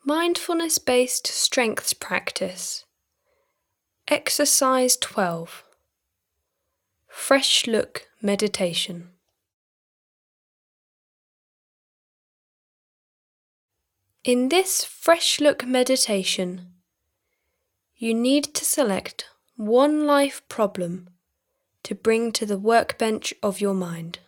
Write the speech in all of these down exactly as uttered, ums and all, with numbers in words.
Mindfulness-based strengths practice. Exercise twelve. Fresh look meditation. In this fresh look meditation, you need to select one life problem to bring to the workbench of your mind.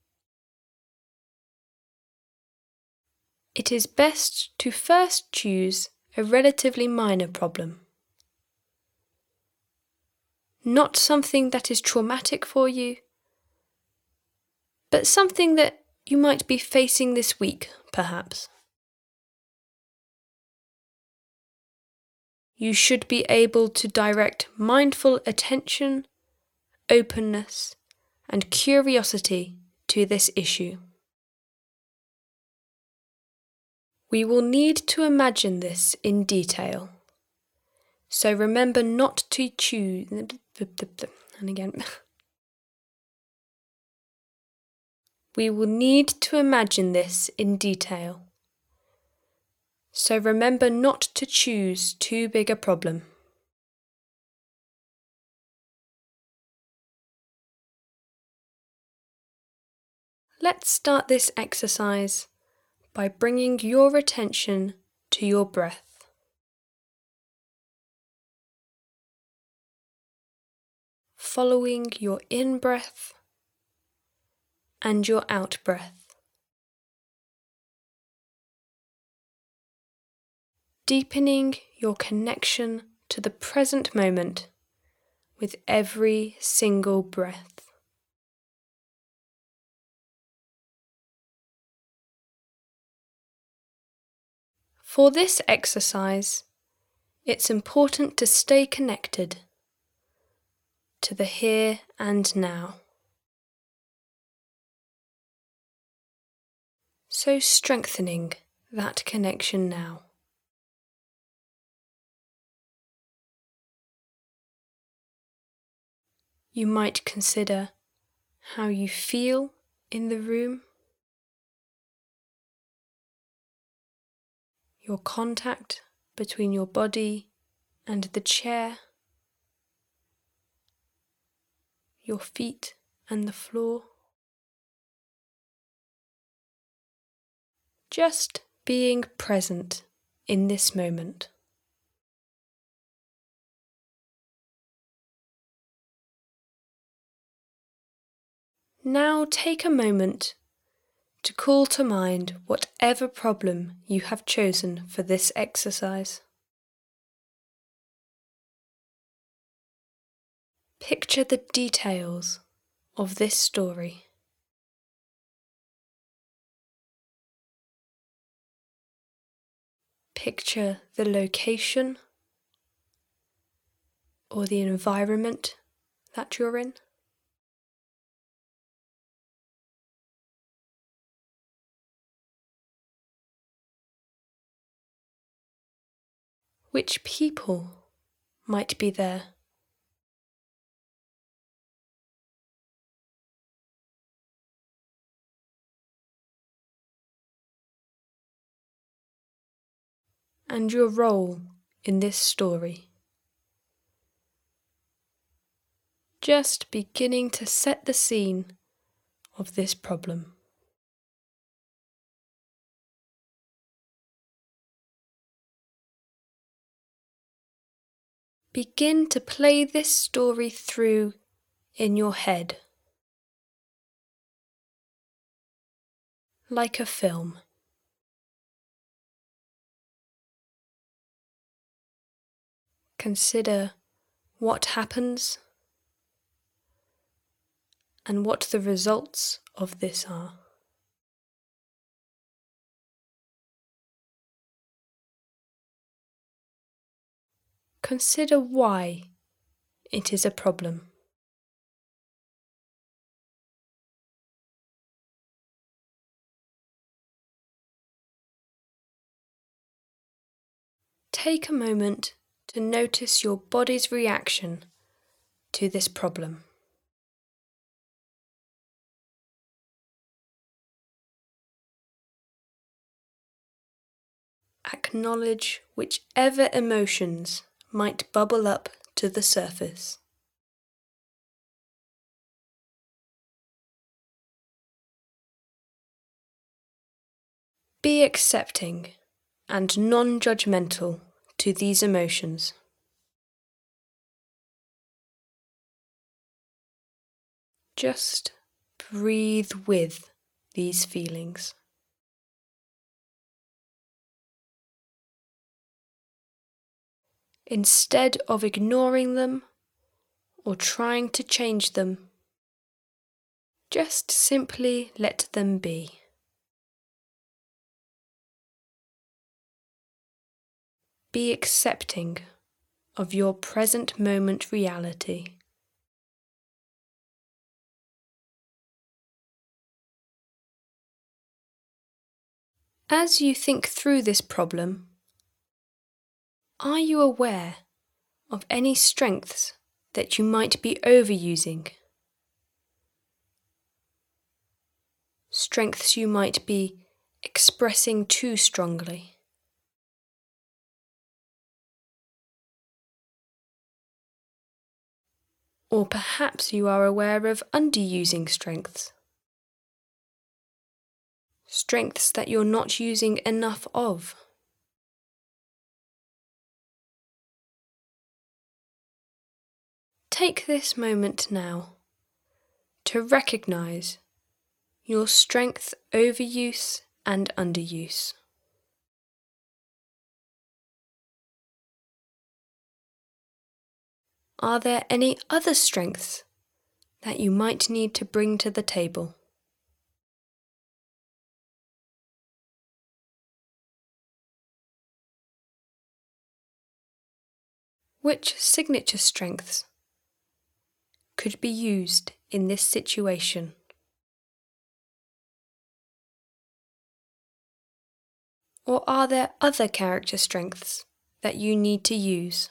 It is best to first choose a relatively minor problem. Not something that is traumatic for you, but something that you might be facing this week, perhaps. You should be able to direct mindful attention, openness, and curiosity to this issue. We will need to imagine this in detail, so remember not to choose. And again. We will need to imagine this in detail, so remember not to choose too big a problem. Let's start this exercise by bringing your attention to your breath. Following your in-breath and your out-breath. Deepening your connection to the present moment with every single breath. For this exercise, it's important to stay connected to the here and now. So strengthening that connection now. You might consider how you feel in the room, your contact between your body and the chair, your feet and the floor. Just being present in this moment. Now take a moment to call to mind whatever problem you have chosen for this exercise. Picture the details of this story. Picture the location or the environment that you're in. Which people might be there? And your role in this story. Just beginning to set the scene of this problem. Begin to play this story through in your head, like a film. Consider what happens and what the results of this are. Consider why it is a problem. Take a moment to notice your body's reaction to this problem. acknowledge whichever emotions might bubble up to the surface. Be accepting and non-judgmental to these emotions. Just breathe with these feelings. Instead of ignoring them or trying to change them, just simply let them be. Be accepting of your present moment reality. As you think through this problem, are you aware of any strengths that you might be overusing? Strengths you might be expressing too strongly? Or perhaps you are aware of underusing strengths. Strengths that you're not using enough of. Take this moment now to recognise your strength overuse and underuse. Are there any other strengths that you might need to bring to the table? Which signature strengths could be used in this situation? Or are there other character strengths that you need to use?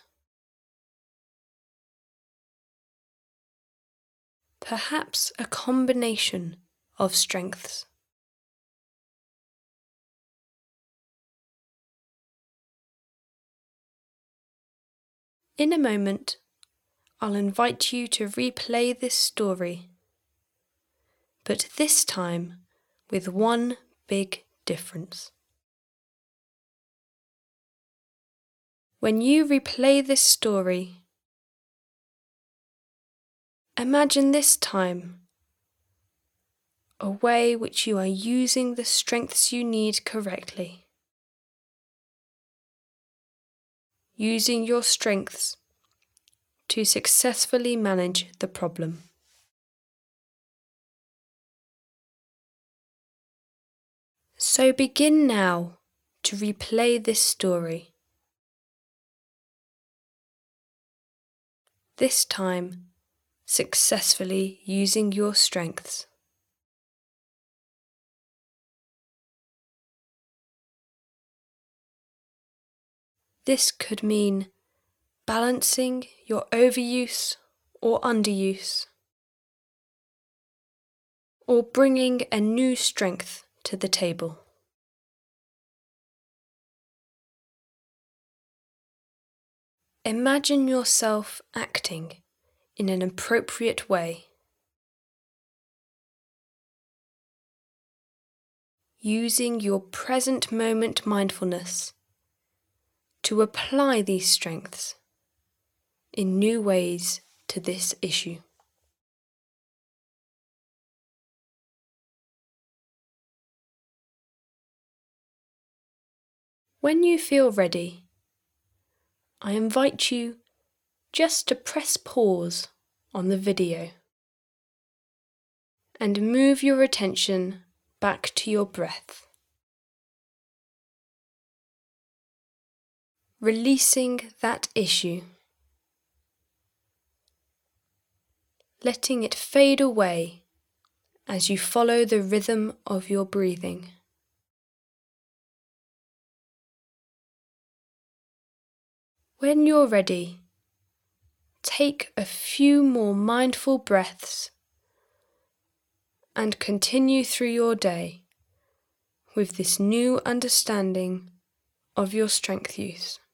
Perhaps a combination of strengths. In a moment, I'll invite you to replay this story, but this time with one big difference. When you replay this story, imagine this time a way which you are using the strengths you need correctly. Using your strengths to successfully manage the problem. So begin now to replay this story. This time, successfully using your strengths. This could mean balancing your overuse or underuse, or bringing a new strength to the table. Imagine yourself acting in an appropriate way, using your present moment mindfulness to apply these strengths in new ways to this issue. When you feel ready, I invite you just to press pause on the video and move your attention back to your breath, releasing that issue, letting it fade away as you follow the rhythm of your breathing. When you're ready, take a few more mindful breaths and continue through your day with this new understanding of your strength use.